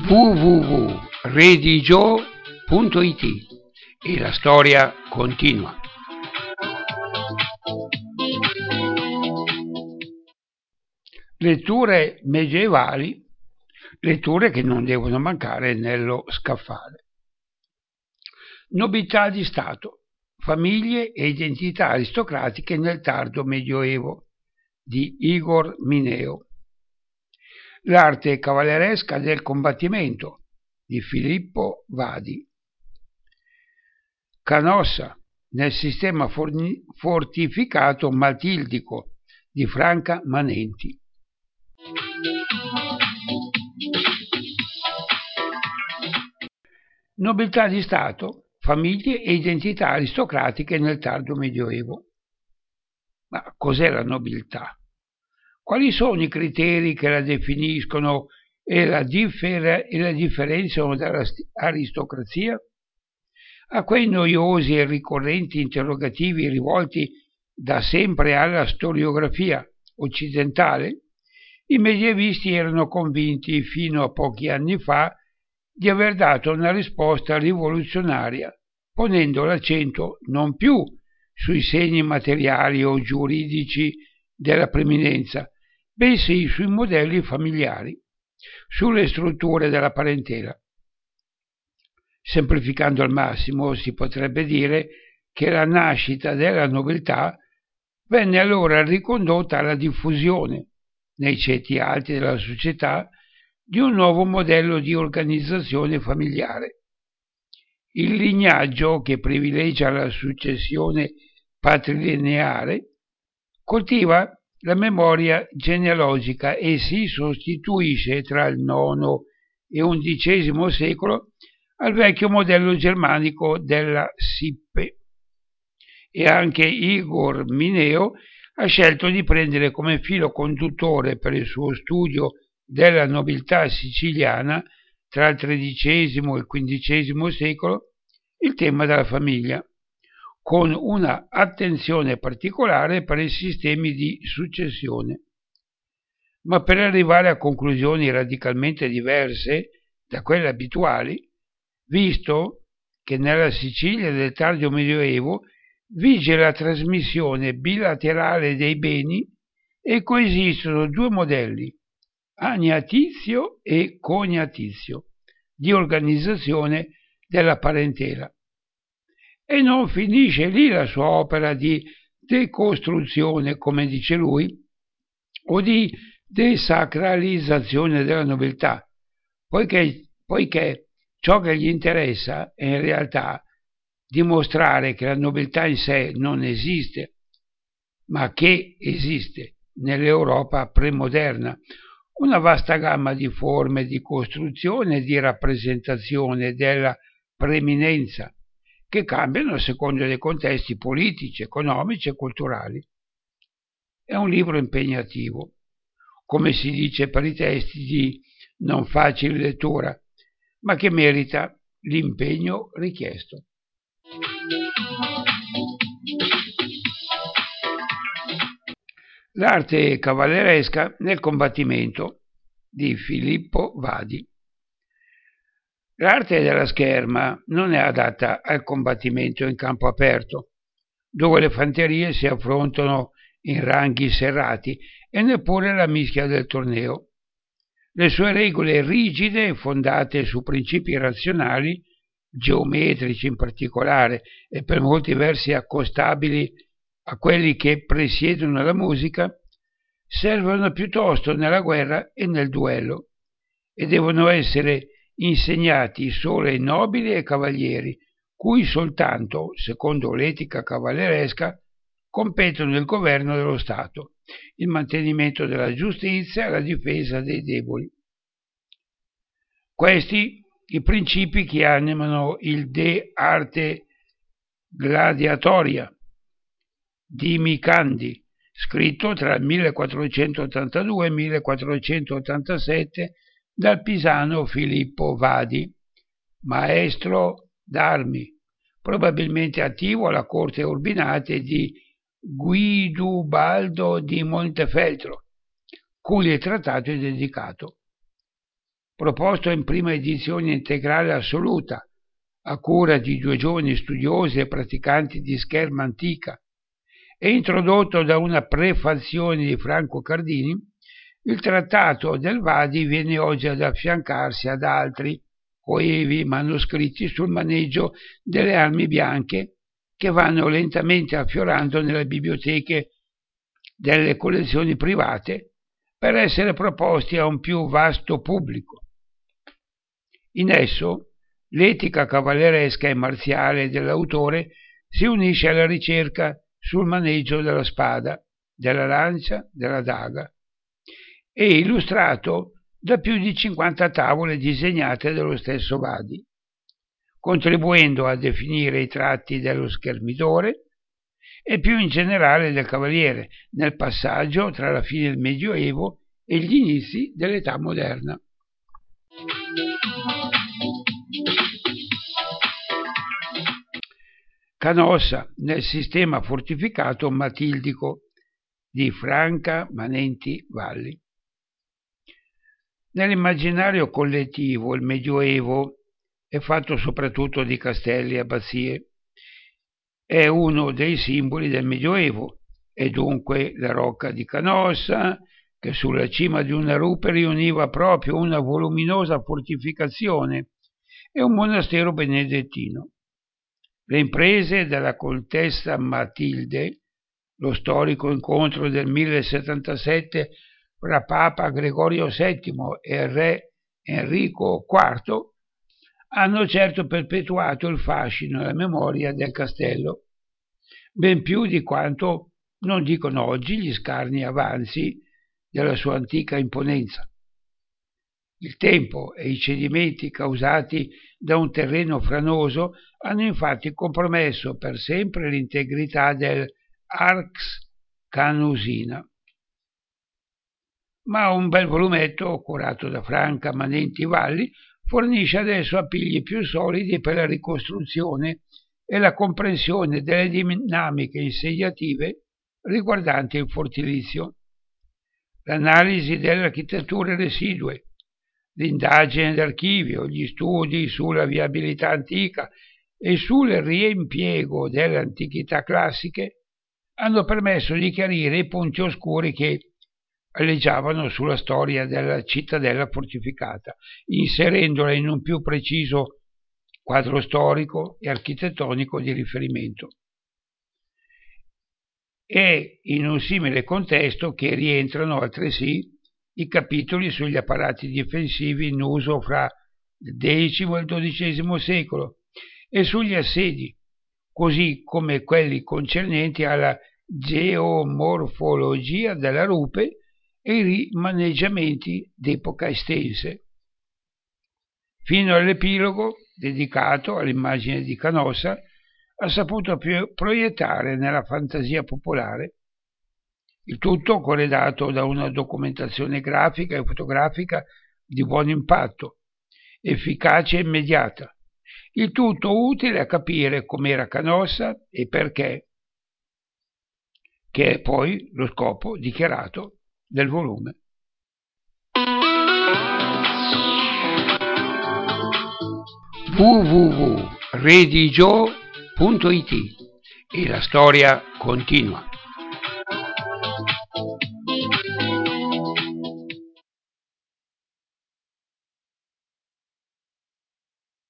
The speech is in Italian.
www.redigio.it e la storia continua. Letture medievali, letture che non devono mancare nello scaffale. Nobiltà di Stato, famiglie e identità aristocratiche nel tardo Medioevo di Igor Mineo. L'arte cavalleresca del combattimento di Filippo Vadi. Canossa nel sistema fortificato matildico di Franca Manenti. Nobiltà di Stato, famiglie e identità aristocratiche nel tardo Medioevo. Ma cos'è la nobiltà? Quali sono i criteri che la definiscono e la differenziano dall'aristocrazia? A quei noiosi e ricorrenti interrogativi rivolti da sempre alla storiografia occidentale, i medievisti erano convinti fino a pochi anni fa di aver dato una risposta rivoluzionaria, ponendo l'accento non più sui segni materiali o giuridici della preminenza, bensì sui modelli familiari, sulle strutture della parentela. Semplificando al massimo, si potrebbe dire che la nascita della nobiltà venne allora ricondotta alla diffusione, nei ceti alti della società, di un nuovo modello di organizzazione familiare. Il lignaggio, che privilegia la successione patrilineare, coltiva la memoria genealogica e si sostituisce tra il IX e XI secolo al vecchio modello germanico della Sippe. E anche Igor Mineo ha scelto di prendere come filo conduttore per il suo studio della nobiltà siciliana tra il XIII e il XV secolo il tema della famiglia, con una attenzione particolare per i sistemi di successione. Ma per arrivare a conclusioni radicalmente diverse da quelle abituali, visto che nella Sicilia del tardo Medioevo vige la trasmissione bilaterale dei beni e coesistono due modelli, agnatizio e cognatizio, di organizzazione della parentela. E non finisce lì la sua opera di decostruzione, come dice lui, o di desacralizzazione della nobiltà, poiché ciò che gli interessa è in realtà dimostrare che la nobiltà in sé non esiste, ma che esiste nell'Europa premoderna una vasta gamma di forme di costruzione e di rappresentazione della preminenza, che cambiano a seconda dei contesti politici, economici e culturali. È un libro impegnativo, come si dice per i testi di non facile lettura, ma che merita l'impegno richiesto. L'arte cavalleresca nel combattimento di Filippo Vadi. L'arte della scherma non è adatta al combattimento in campo aperto, dove le fanterie si affrontano in ranghi serrati, e neppure la mischia del torneo. Le sue regole rigide, fondate su principi razionali, geometrici in particolare, e per molti versi accostabili a quelli che presiedono la musica, servono piuttosto nella guerra e nel duello, e devono essere insegnati solo ai nobili e ai cavalieri, cui soltanto, secondo l'etica cavalleresca, competono il governo dello Stato, il mantenimento della giustizia e la difesa dei deboli. Questi i principi che animano il De Arte Gladiatoria di Micandi, scritto tra il 1482 e il 1487 dal pisano Filippo Vadi, maestro d'armi, probabilmente attivo alla corte Urbinate di Guidubaldo di Montefeltro, cui il trattato è dedicato. proposto in prima edizione integrale assoluta, a cura di 2 giovani studiosi e praticanti di scherma antica, e introdotto da una prefazione di Franco Cardini, il Trattato del Vadi viene oggi ad affiancarsi ad altri coevi manoscritti sul maneggio delle armi bianche che vanno lentamente affiorando nelle biblioteche delle collezioni private per essere proposti a un più vasto pubblico. In esso l'etica cavalleresca e marziale dell'autore si unisce alla ricerca sul maneggio della spada, della lancia, della daga, e illustrato da più di 50 tavole disegnate dallo stesso Vadi, contribuendo a definire i tratti dello schermidore e più in generale del cavaliere nel passaggio tra la fine del Medioevo e gli inizi dell'età moderna. Canossa nel sistema fortificato matildico di Franca Manenti Valli. Nell'immaginario collettivo il Medioevo è fatto soprattutto di castelli e abbazie. È uno dei simboli del Medioevo e dunque la rocca di Canossa, che sulla cima di una rupe riuniva proprio una voluminosa fortificazione e un monastero benedettino. Le imprese della contessa Matilde, lo storico incontro del 1077 fra Papa Gregorio VII e re Enrico IV, hanno certo perpetuato il fascino e la memoria del castello, ben più di quanto non dicono oggi gli scarni avanzi della sua antica imponenza. Il tempo e i cedimenti causati da un terreno franoso hanno infatti compromesso per sempre l'integrità dell'Arx Canusina. Ma un bel volumetto, curato da Franca Manenti Valli, fornisce adesso appigli più solidi per la ricostruzione e la comprensione delle dinamiche insediative riguardanti il fortilizio, l'analisi delle architetture residue, l'indagine d'archivio, gli studi sulla viabilità antica e sul riempiego delle antichità classiche hanno permesso di chiarire i punti oscuri che alleggiavano sulla storia della cittadella fortificata, inserendola in un più preciso quadro storico e architettonico di riferimento. E in un simile contesto che rientrano altresì i capitoli sugli apparati difensivi in uso fra il X e il XII secolo e sugli assedi, così come quelli concernenti alla geomorfologia della rupe e i rimaneggiamenti d'epoca estense, fino all'epilogo dedicato all'immagine di Canossa, ha saputo proiettare nella fantasia popolare, il tutto corredato da una documentazione grafica e fotografica di buon impatto, efficace e immediata, il tutto utile a capire com'era Canossa e perché, che è poi lo scopo dichiarato del volume. www.redigio.it e la storia continua.